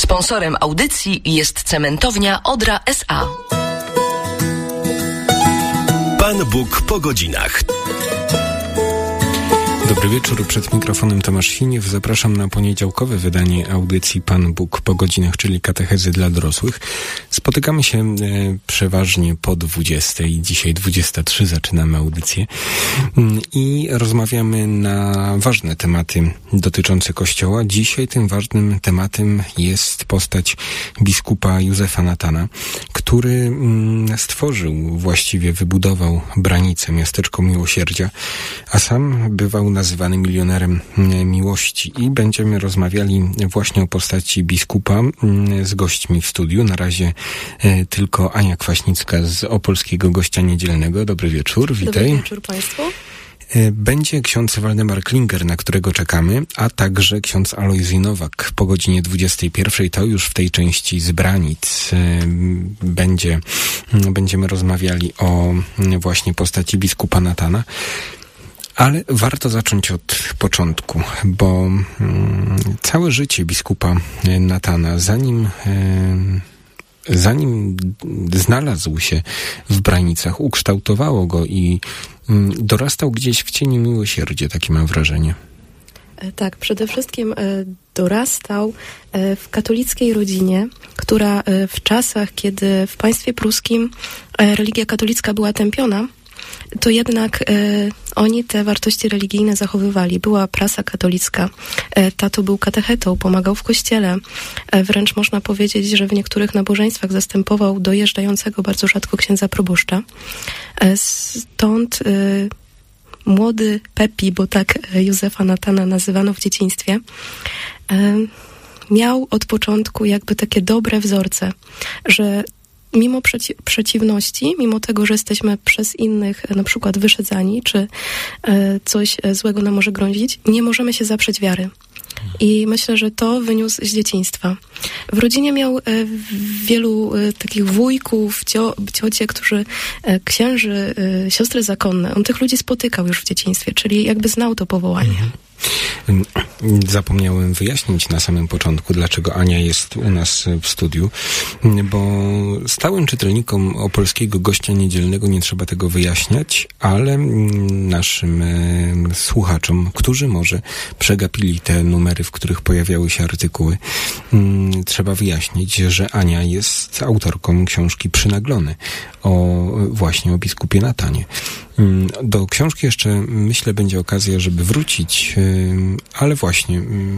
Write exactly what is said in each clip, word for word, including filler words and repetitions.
Sponsorem audycji jest cementownia Odra S A. Pan Bóg po godzinach. Dobry wieczór, przed mikrofonem Tomasz Siniew. Zapraszam na poniedziałkowe wydanie audycji Pan Bóg po godzinach, czyli katechezy dla dorosłych. Spotykamy się e, przeważnie po dwudziestej. Dzisiaj dwudziesta trzy zaczynamy audycję i rozmawiamy na ważne tematy dotyczące Kościoła. Dzisiaj tym ważnym tematem jest postać biskupa Józefa Natana, który mm, stworzył, właściwie wybudował Branice, miasteczko miłosierdzia, a sam bywał nazywany milionerem miłości. I będziemy rozmawiali właśnie o postaci biskupa z gośćmi w studiu. Na razie e, tylko Ania Kwaśnicka z Opolskiego Gościa Niedzielnego. Dobry wieczór, witaj. Dobry wieczór Państwu. Będzie ksiądz Waldemar Klinger, na którego czekamy, a także ksiądz Alojzy Nowak po godzinie dwudziestej pierwszej. To już w tej części z Branic będzie, będziemy rozmawiali o właśnie postaci biskupa Natana. Ale warto zacząć od początku, bo mm, całe życie biskupa Natana, zanim, e, zanim znalazł się w Branicach, ukształtowało go i mm, dorastał gdzieś w cieniu miłosierdzia, takie mam wrażenie. Tak, przede wszystkim dorastał w katolickiej rodzinie, która w czasach, kiedy w państwie pruskim religia katolicka była tępiona, to jednak e, oni te wartości religijne zachowywali. Była prasa katolicka, e, tato był katechetą, pomagał w kościele. E, wręcz można powiedzieć, że w niektórych nabożeństwach zastępował dojeżdżającego bardzo rzadko księdza proboszcza. E, stąd e, młody Pepi, bo tak Józefa Natana nazywano w dzieciństwie, e, miał od początku jakby takie dobre wzorce, że mimo przeci- przeciwności, mimo tego, że jesteśmy przez innych na przykład wyszedzani, czy e, coś złego nam może grozić, nie możemy się zaprzeć wiary. I myślę, że to wyniósł z dzieciństwa. W rodzinie miał e, wielu e, takich wujków, cio, ciocie, którzy, e, księży, e, siostry zakonne. On tych ludzi spotykał już w dzieciństwie, czyli jakby znał to powołanie. Mhm. Zapomniałem wyjaśnić na samym początku, dlaczego Ania jest u nas w studiu, bo stałym czytelnikom Opolskiego Gościa Niedzielnego nie trzeba tego wyjaśniać, ale naszym e, słuchaczom, którzy może przegapili te numery, w których pojawiały się artykuły, m, trzeba wyjaśnić, że Ania jest autorką książki Przynaglony o właśnie o biskupie Natanie. Do książki jeszcze, myślę, będzie okazja, żeby wrócić, ale właśnie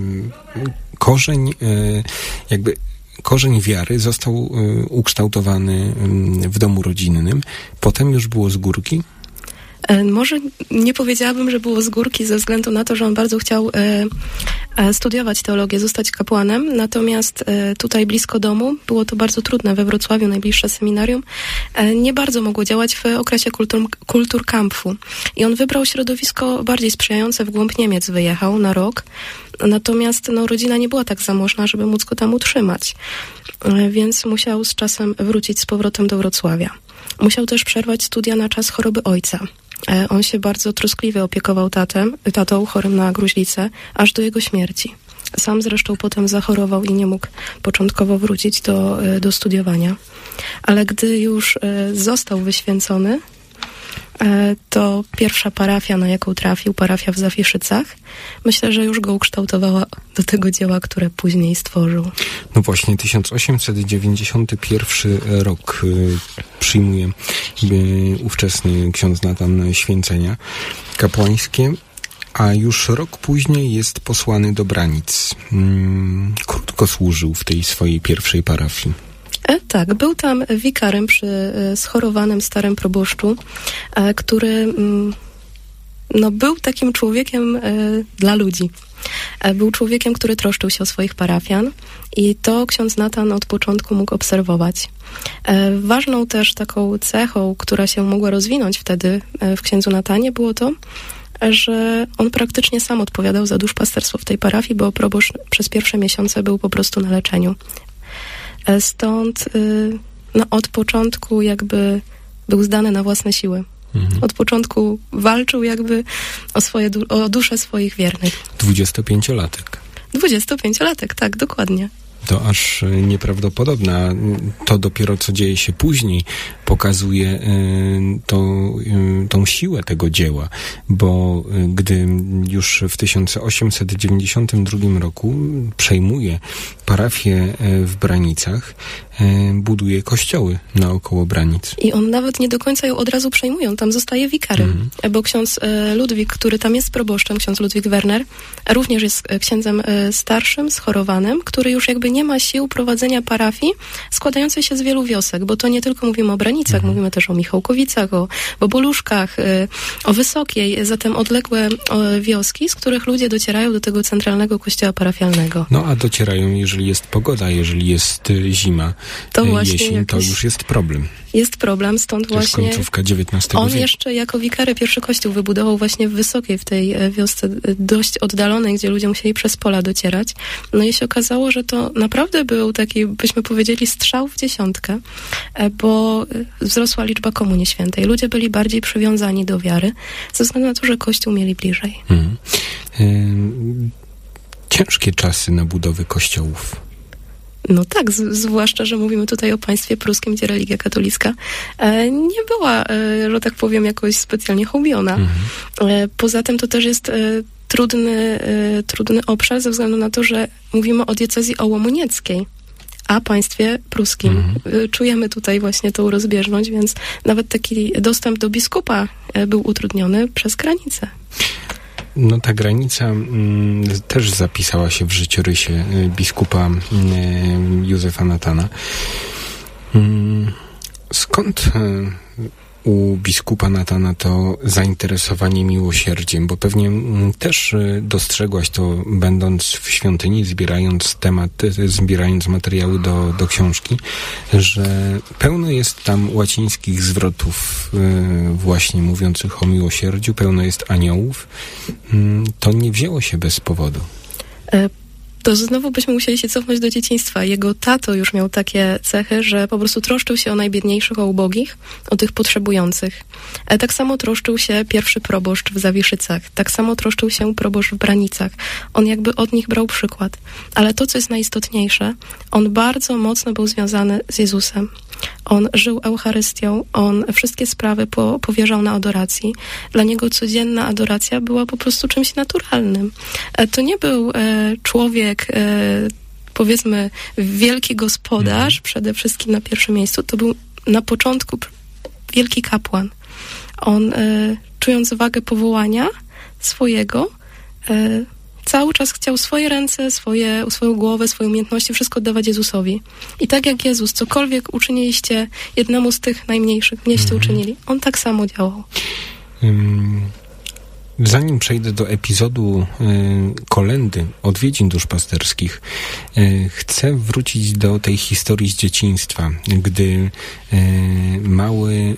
korzeń, jakby korzeń wiary został ukształtowany w domu rodzinnym, potem już było z górki. Może nie powiedziałabym, że było z górki ze względu na to, że on bardzo chciał e, e, studiować teologię, zostać kapłanem, natomiast e, tutaj blisko domu było to bardzo trudne. We Wrocławiu najbliższe seminarium e, nie bardzo mogło działać w okresie kultur, kulturkampfu i on wybrał środowisko bardziej sprzyjające, w głąb Niemiec wyjechał na rok, natomiast no, rodzina nie była tak zamożna, żeby móc go tam utrzymać, e, więc musiał z czasem wrócić z powrotem do Wrocławia. Musiał też przerwać studia na czas choroby ojca. On się bardzo troskliwie opiekował tatem, tatą chorym na gruźlicę, aż do jego śmierci. Sam zresztą potem zachorował i nie mógł początkowo wrócić do, do studiowania. Ale gdy już został wyświęcony, to pierwsza parafia, na jaką trafił, parafia w Zawiszycach, myślę, że już go ukształtowała do tego dzieła, które później stworzył. No właśnie, tysiąc osiemset dziewięćdziesiąty pierwszy rok y, przyjmuje y, ówczesny ksiądz Natan święcenia kapłańskie, a już rok później jest posłany do Branic. Y, krótko służył w tej swojej pierwszej parafii. E, tak, był tam wikarym przy e, schorowanym starym proboszczu, e, który mm, no, był takim człowiekiem e, dla ludzi. E, był człowiekiem, który troszczył się o swoich parafian i to ksiądz Natan od początku mógł obserwować. E, ważną też taką cechą, która się mogła rozwinąć wtedy e, w księdzu Natanie, było to, że on praktycznie sam odpowiadał za duszpasterstwo w tej parafii, bo proboszcz przez pierwsze miesiące był po prostu na leczeniu. Stąd no, od początku jakby był zdany na własne siły. Mhm. Od początku walczył jakby o, swoje, o duszę swoich wiernych. Dwudziestopięciolatek. Dwudziestopięciolatek, tak, dokładnie. To aż nieprawdopodobne. To dopiero co dzieje się później pokazuje to, tą siłę tego dzieła, bo gdy już w tysiąc osiemset dziewięćdziesiątym drugim roku przejmuje parafię w Branicach, buduje kościoły naokoło Branic. I on nawet nie do końca ją od razu przejmuje, on tam zostaje wikarym, mm. bo ksiądz Ludwik, który tam jest proboszczem, ksiądz Ludwik Werner, również jest księdzem starszym, schorowanym, który już jakby nie ma sił prowadzenia parafii składającej się z wielu wiosek, bo to nie tylko mówimy o Branicach, mm. mówimy też o Michałkowicach, o Boboluszkach, o Wysokiej, zatem odległe wioski, z których ludzie docierają do tego centralnego kościoła parafialnego. No a docierają, jeżeli jest pogoda, jeżeli jest zima, to właśnie jesień, jakoś... to już jest problem. Jest problem, stąd to właśnie... jest końcówka dziewiętnastego On wieku. jeszcze jako wikary pierwszy kościół wybudował właśnie w Wysokiej, w tej wiosce dość oddalonej, gdzie ludzie musieli przez pola docierać. No i się okazało, że to naprawdę był taki, byśmy powiedzieli, strzał w dziesiątkę, bo wzrosła liczba Komunii Świętej. Ludzie byli bardziej przywiązani do wiary, ze względu na to, że kościół mieli bliżej. Hmm. Ym, ciężkie czasy na budowę kościołów. No tak, z, zwłaszcza, że mówimy tutaj o państwie pruskim, gdzie religia katolicka e, nie była, e, że tak powiem, jakoś specjalnie hołbiona. Mhm. E, poza tym to też jest e, trudny, e, trudny obszar ze względu na to, że mówimy o diecezji ołomonieckiej, a państwie pruskim. Mhm. E, czujemy tutaj właśnie tą rozbieżność, więc nawet taki dostęp do biskupa e, był utrudniony przez granicę. No ta granica m, też zapisała się w życiorysie y, biskupa y, Józefa Natana. Y, skąd y, u biskupa Natana to zainteresowanie miłosierdziem? Bo pewnie y, też y, dostrzegłaś to, będąc w świątyni, zbierając temat, y, zbierając materiały do, do książki, że pełno jest tam łacińskich zwrotów y, właśnie mówiących o miłosierdziu, pełno jest aniołów. Y, to nie wzięło się bez powodu. E- To znowu byśmy musieli się cofnąć do dzieciństwa. Jego tato już miał takie cechy, że po prostu troszczył się o najbiedniejszych, o ubogich, o tych potrzebujących. E, tak samo troszczył się pierwszy proboszcz w Zawiszycach. Tak samo troszczył się proboszcz w Branicach. On jakby od nich brał przykład. Ale to, co jest najistotniejsze, on bardzo mocno był związany z Jezusem. On żył Eucharystią, on wszystkie sprawy po, powierzał na adoracji. Dla niego codzienna adoracja była po prostu czymś naturalnym. E, to nie był e, człowiek, e, powiedzmy, wielki gospodarz, mhm. przede wszystkim na pierwszym miejscu. To był na początku wielki kapłan. On, e, czując wagę powołania swojego, e, cały czas chciał swoje ręce, swoje, swoją głowę, swoje umiejętności, wszystko oddawać Jezusowi. I tak jak Jezus, cokolwiek uczyniliście jednemu z tych najmniejszych, mnieście mhm. uczynili. On tak samo działał. Um, zanim przejdę do epizodu y, kolędy, odwiedzin duszpasterskich, y, chcę wrócić do tej historii z dzieciństwa, gdy y, mały y,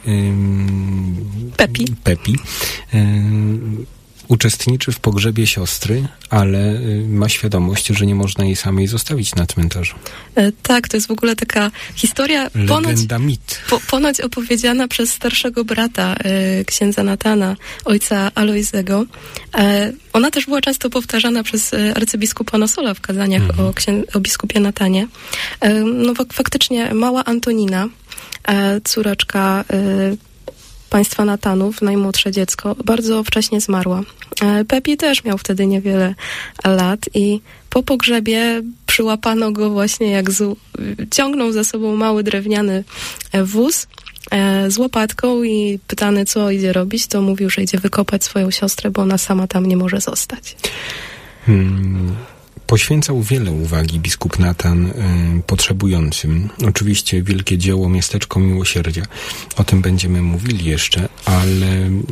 Pepi, Pepi y, uczestniczy w pogrzebie siostry, ale y, ma świadomość, że nie można jej samej zostawić na cmentarzu. E, tak, to jest w ogóle taka historia ponoć, legenda, mit. Po, ponoć opowiedziana przez starszego brata e, księdza Natana, ojca Alojzego. E, ona też była często powtarzana przez e, arcybiskupa Nosola w kazaniach mhm. o, księ, o biskupie Natanie. E, no fak, faktycznie mała Antonina, e, córeczka e, państwa Natanów, najmłodsze dziecko, bardzo wcześnie zmarła. Pepi też miał wtedy niewiele lat i po pogrzebie przyłapano go właśnie jak z... ciągnął za sobą mały drewniany wóz z łopatką i pytany, co idzie robić, to mówił, że idzie wykopać swoją siostrę, bo ona sama tam nie może zostać. Hmm. Poświęcał wiele uwagi biskup Natan y, potrzebującym. Oczywiście wielkie dzieło Miasteczko Miłosierdzia. O tym będziemy mówili jeszcze, ale y,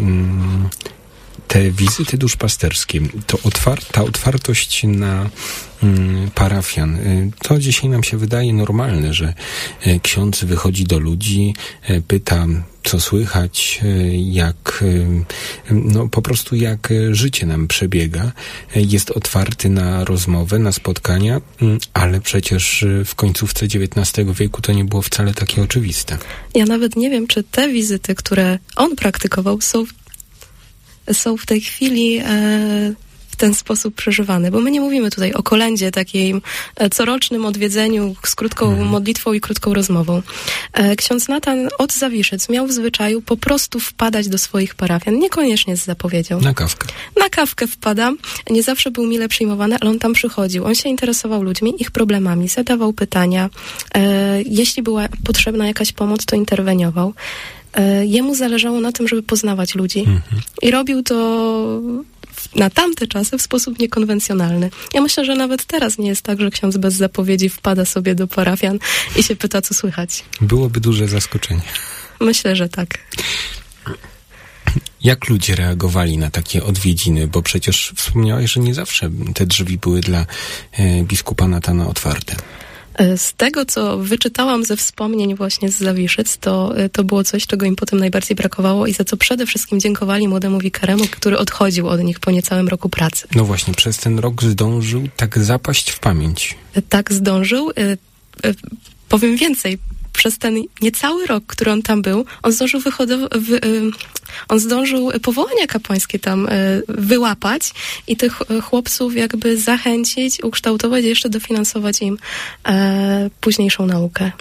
te wizyty duszpasterskie, to otwar- ta otwartość na y, parafian, y, to dzisiaj nam się wydaje normalne, że y, ksiądz wychodzi do ludzi, y, pyta, co słychać, jak, no po prostu jak życie nam przebiega. Jest otwarty na rozmowę, na spotkania, ale przecież w końcówce dziewiętnastego wieku to nie było wcale takie oczywiste. Ja nawet nie wiem, czy te wizyty, które on praktykował, są, są w tej chwili e, w ten sposób przeżywany, bo my nie mówimy tutaj o kolędzie, takim corocznym odwiedzeniu z krótką mhm. modlitwą i krótką rozmową. Ksiądz Natan od Zawiszyc miał w zwyczaju po prostu wpadać do swoich parafian, niekoniecznie z zapowiedzią. Na kawkę. Na kawkę wpadam. Nie zawsze był mile przyjmowany, ale on tam przychodził. On się interesował ludźmi, ich problemami, zadawał pytania. E, jeśli była potrzebna jakaś pomoc, to interweniował. E, jemu zależało na tym, żeby poznawać ludzi. Mhm. I robił to na tamte czasy w sposób niekonwencjonalny. Ja myślę, że nawet teraz nie jest tak, że ksiądz bez zapowiedzi wpada sobie do parafian i się pyta, co słychać. Byłoby duże zaskoczenie. Myślę, że tak. Jak ludzie reagowali na takie odwiedziny? Bo przecież wspomniałeś, że nie zawsze te drzwi były dla e, biskupa Natana otwarte. Z tego, co wyczytałam ze wspomnień właśnie z Zawiszyc, to, to było coś, czego im potem najbardziej brakowało i za co przede wszystkim dziękowali młodemu wikaremu, który odchodził od nich po niecałym roku pracy. No właśnie, przez ten rok zdążył tak zapaść w pamięć. Tak zdążył. Powiem więcej. Przez ten niecały rok, który on tam był, on zdążył wyhodow- wy- on zdążył powołania kapłańskie tam wyłapać i tych chłopców jakby zachęcić, ukształtować i jeszcze dofinansować im e, późniejszą naukę.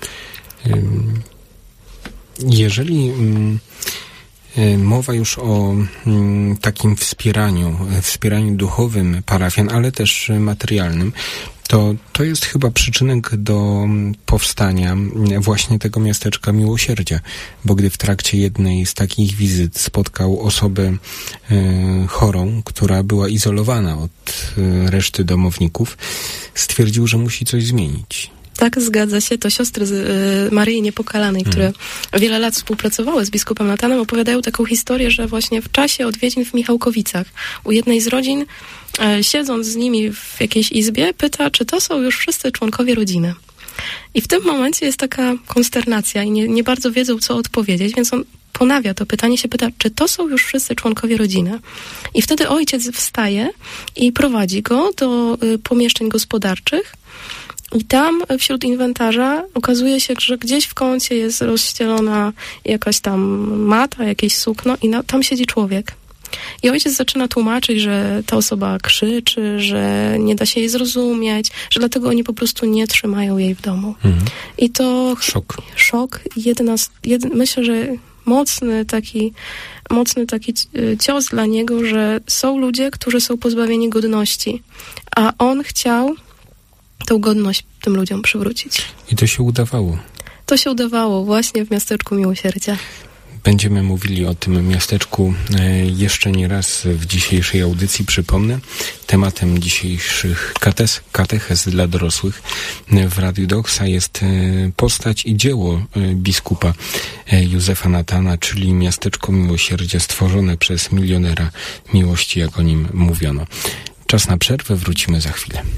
Jeżeli mowa już o takim wspieraniu, wspieraniu duchowym parafian, ale też materialnym, To, to jest chyba przyczynek do powstania właśnie tego miasteczka Miłosierdzia, bo gdy w trakcie jednej z takich wizyt spotkał osobę e, chorą, która była izolowana od e, reszty domowników, stwierdził, że musi coś zmienić. Tak, zgadza się. To siostry z y, Maryi Niepokalanej, hmm. które wiele lat współpracowały z biskupem Natanem, opowiadają taką historię, że właśnie w czasie odwiedzin w Michałkowicach u jednej z rodzin, y, siedząc z nimi w jakiejś izbie, pyta, czy to są już wszyscy członkowie rodziny. I w tym momencie jest taka konsternacja i nie, nie bardzo wiedzą, co odpowiedzieć, więc on ponawia to pytanie, się pyta, czy to są już wszyscy członkowie rodziny. I wtedy ojciec wstaje i prowadzi go do y, pomieszczeń gospodarczych. I tam wśród inwentarza okazuje się, że gdzieś w kącie jest rozścielona jakaś tam mata, jakieś sukno i na, tam siedzi człowiek. I ojciec zaczyna tłumaczyć, że ta osoba krzyczy, że nie da się jej zrozumieć, że dlatego oni po prostu nie trzymają jej w domu. Mhm. I to... Szok. Szok. Jedna, jed, myślę, że mocny taki, mocny taki cios dla niego, że są ludzie, którzy są pozbawieni godności, a on chciał tą godność tym ludziom przywrócić. I to się udawało. To się udawało właśnie w miasteczku Miłosierdzia. Będziemy mówili o tym miasteczku jeszcze nie raz w dzisiejszej audycji. Przypomnę, tematem dzisiejszych katez, katechez dla dorosłych w Radiu Doxa jest postać i dzieło biskupa Józefa Natana, czyli miasteczko Miłosierdzia stworzone przez milionera miłości, jak o nim mówiono. Czas na przerwę, wrócimy za chwilę.